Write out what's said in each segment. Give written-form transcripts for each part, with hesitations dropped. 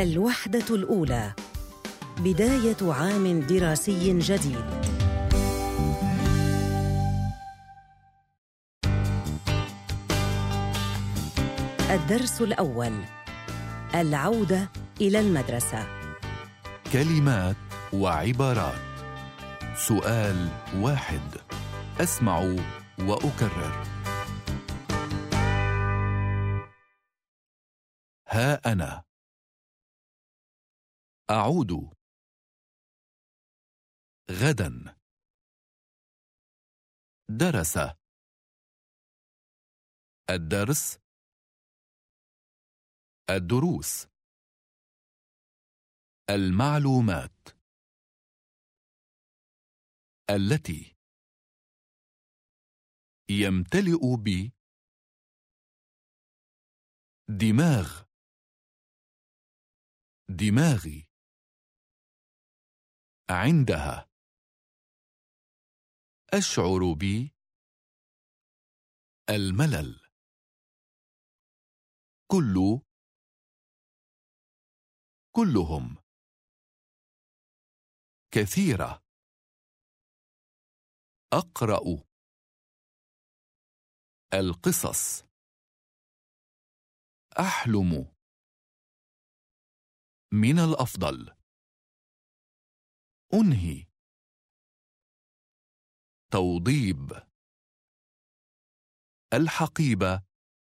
الوحدة الأولى، بداية عام دراسي جديد. الدرس الأول: العودة إلى المدرسة. كلمات وعبارات. سؤال واحد، أسمع وأكرر. ها أنا. أعود. غدا. درس. الدرس. الدروس. المعلومات. التي. يمتلئ ب. دماغ. دماغي. عندها. أشعر ب. الملل. كلهم. كثيرة. أقرأ. القصص. أحلم. من الأفضل. أنهي. توضيب. الحقيبة.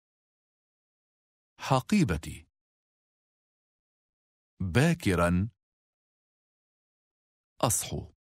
حقيبتي. باكراً. أصحو.